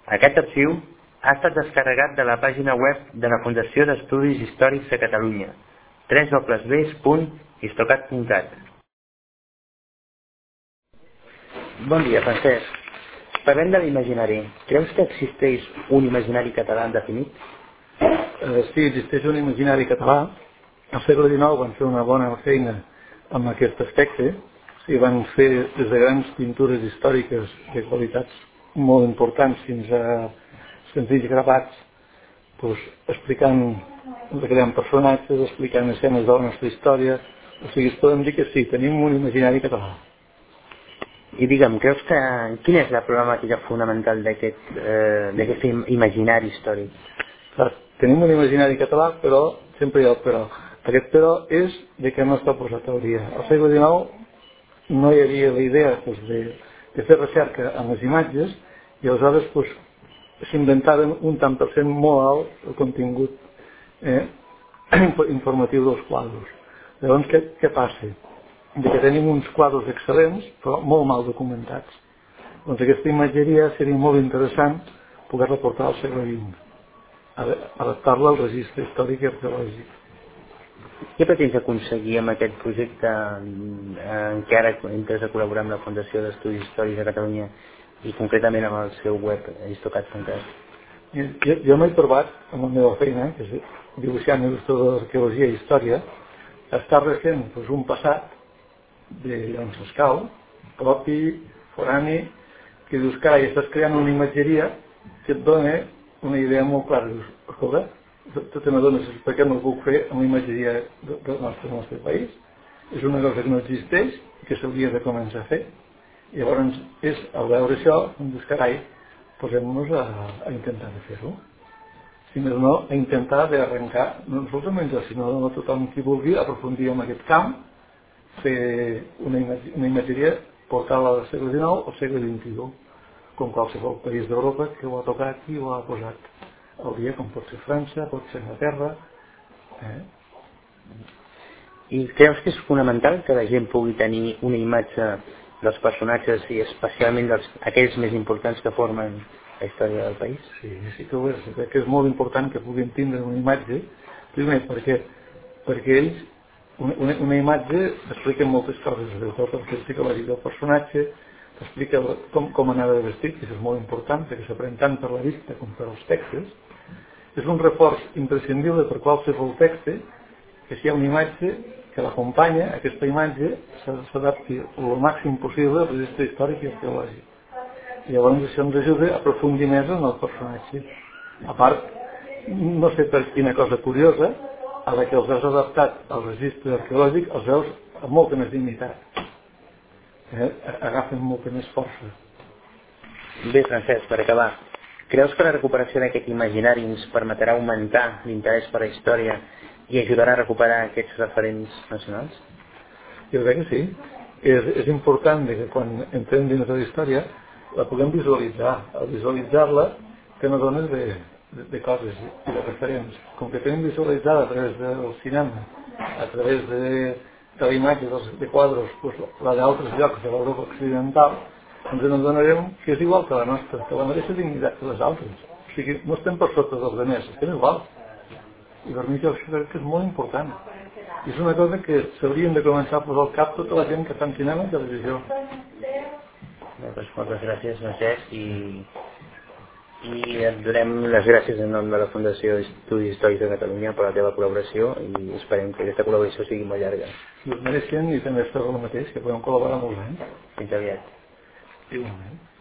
Aquest arxiu ha estat descarregat de la pàgina web de la Fundació d'Estudis Històrics de Catalunya, www.histocat.cat. Bon dia, Francesc. Parlem de l'imaginari. Creus que existeix un imaginari català definit? Sí, existeix un imaginari català. Al segle XIX van fer una bona feina amb aquest aspecte. Sí, van fer des de grans pintures històriques de qualitats molt importants fins a senzills gravats, explicant, recreant personatges, explicant escenes de la nostra història. O sigui, podem dir que sí, tenim un imaginari català. I digue'm, creus que quina és la problemàtica fonamental d'aquest imaginari històric? Clar, tenim un imaginari català, però sempre hi ha el però. Aquest però és de que no està posat al dia. Al segle XIX no hi havia la idea de fer recerca amb les imatges i aleshores s'inventaven un tant per cent molt alt el contingut informatiu dels quadros. Llavors, què passa? De que tenim uns quadros excel·lents però molt mal documentats. Doncs aquesta imatgeria seria molt interessant poder-la portar al segle XX, adaptar-la al registre històric i arqueològic. Què pretens aconseguir amb aquest projecte en què ara entres a col·laborar amb la Fundació d'Estudis Històrics de Catalunya i concretament amb el seu web histocat.cat? Jo m'he trobat amb la meva feina, que és dibuixant il·lustrador d'arqueologia i història, està refent un passat d'on s'escau, propi, forani, que dius, carai, estàs creant una imatgeria que et dona una idea molt clara. Dius, escolta, tu te n'adones per què no ho puc fer amb la imatgeria del nostre país? És una cosa que no existeix, que s'hauria de començar a fer. I llavors, al veure això, em dius, carai, posem-nos a intentar de fer-ho. Si més no, a intentar d'arrencar, no solament jo, sinó no tothom qui vulgui aprofundir en aquest camp, fer una imatgeria, portar-la al segle XIX o al segle XXI, com qualsevol país d'Europa que ho ha tocat i ho ha posat al dia, com pot ser França, pot ser Anglaterra. I creus que és fonamental que la gent pugui tenir una imatge dels personatges i especialment aquells més importants que formen la història del país? Sí que ho és. Crec que és molt important que puguin tindre una imatge, primer perquè ells, una imatge explica moltes coses, tot el que psicològic del personatge, explica com anava vestit, que és molt important, perquè s'aprèn tant per la vista com per els textos. És un reforç imprescindible per qualsevol text que si hi ha una imatge que l'acompanya, aquesta imatge s'adapti el màxim possible al registre històric i arqueològic. I llavors això ens ajuda a aprofundir més en el personatge. A part, no sé per quina cosa curiosa, a la que els has adaptat al registre arqueològic els veus amb molta més dignitat. Agafen molta més força. Bé, Francesc, per acabar, creus que la recuperació d'aquest imaginari ens permetrà augmentar l'interès per la història i ajudarà a recuperar aquests referents nacionals? Jo crec que sí. És important que quan entrem dins de la història la puguem visualitzar. Al visualitzar-la te n'adones de coses i de referents. Com que tenim visualitzada a través del cinema, a través de la imatge de quadros, la d'altres llocs de l'Europa occidental, ens n'adonarem que és igual que la nostra, que la mateixa dignitat que les altres. O sigui, no estem per sota dels altres, estem igual. I per mi això crec que és molt important. I és una cosa que s'haurien de començar a posar al cap tota la gent que fa cinema i televisió. Moltes gràcies, Francesc, i et donem les gràcies en nom de la Fundació d'Estudis Històrics de Catalunya per la teva col·laboració i esperem que aquesta col·laboració sigui molt llarga. Si us mereixen i també espero el mateix, que podem col·laborar molts anys. Fins aviat. Igualment.